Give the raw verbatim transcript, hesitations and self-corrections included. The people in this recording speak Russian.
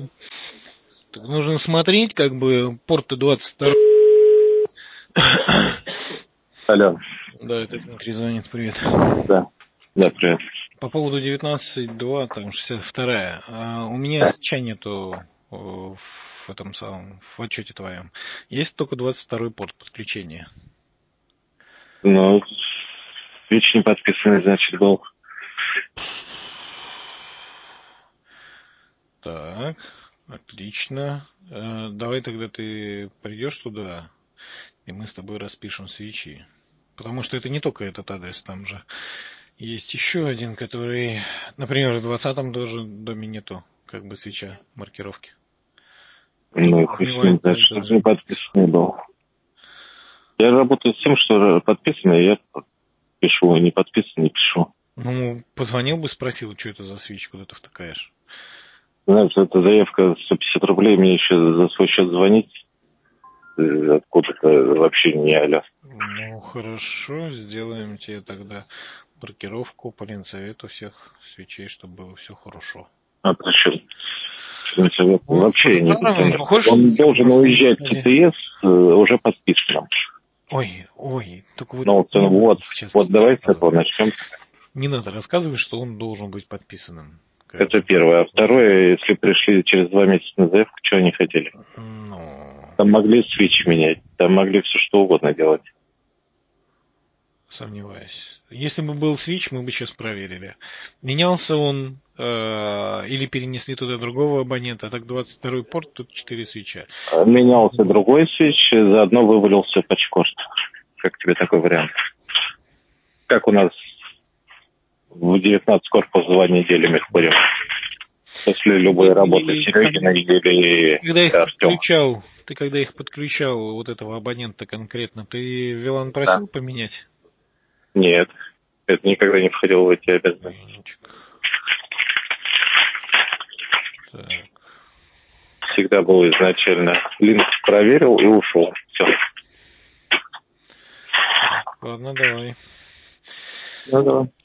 Так нужно смотреть, как бы, порты двадцать два. Алло. Да, это Дмитрий звонит, привет. Да. Да, привет. По поводу девятнадцать два, там шестьдесят два. А у меня свеча нету в этом самом, в отчете твоем. Есть только двадцать второй порт подключения. Ну, свич не подписанный, значит, был. Так, отлично. А, давай тогда ты придешь туда, и мы с тобой распишем свечи. Потому что это не только этот адрес, там же есть еще один, который, например, в двадцатом тоже доме нету, как бы свеча маркировки. Ну, пусть не, значит, не подписанный был. Я работаю с тем, что подписанный, я пишу, не подписан, не пишу. Ну, позвонил бы, спросил, что это за свич, куда ты втыкаешь. Знаешь, эта заявка сто пятьдесят рублей, мне еще за свой счет звонить. Откуда-то вообще не аля. Ну, хорошо, сделаем тебе тогда маркировку по ленсовету всех свечей, чтобы было все хорошо. А причем совет Ну, вообще не ну, ну, хочешь, он должен уезжать в смотри. ТТС уже подписанным. Ой, ой, только вот, Ну, не вот, сейчас вот давай с этого начнем. Не надо рассказывать, что он должен быть подписанным. Это первое. А второе, если пришли через два месяца на заявку, что они хотели? Ну... Там могли свечи менять, там могли все что угодно делать. Сомневаюсь. Если бы был свич, мы бы сейчас проверили. Менялся он э, или перенесли туда другого абонента, а так двадцать второй порт, тут четыре свеча. Менялся другой свич, заодно вывалился патчкорд. Как тебе такой вариант? Как у нас в девятнадцать корпус два неделями ходим. После любой работы Серегина или когда их Артем. подключал, ты когда их подключал, вот этого абонента конкретно, ты Вилан просил да. поменять? Нет, это никогда не входило в эти обязанности. Так. Всегда был изначально. Линк проверил и ушел. Все. Ладно, давай. Ну, давай.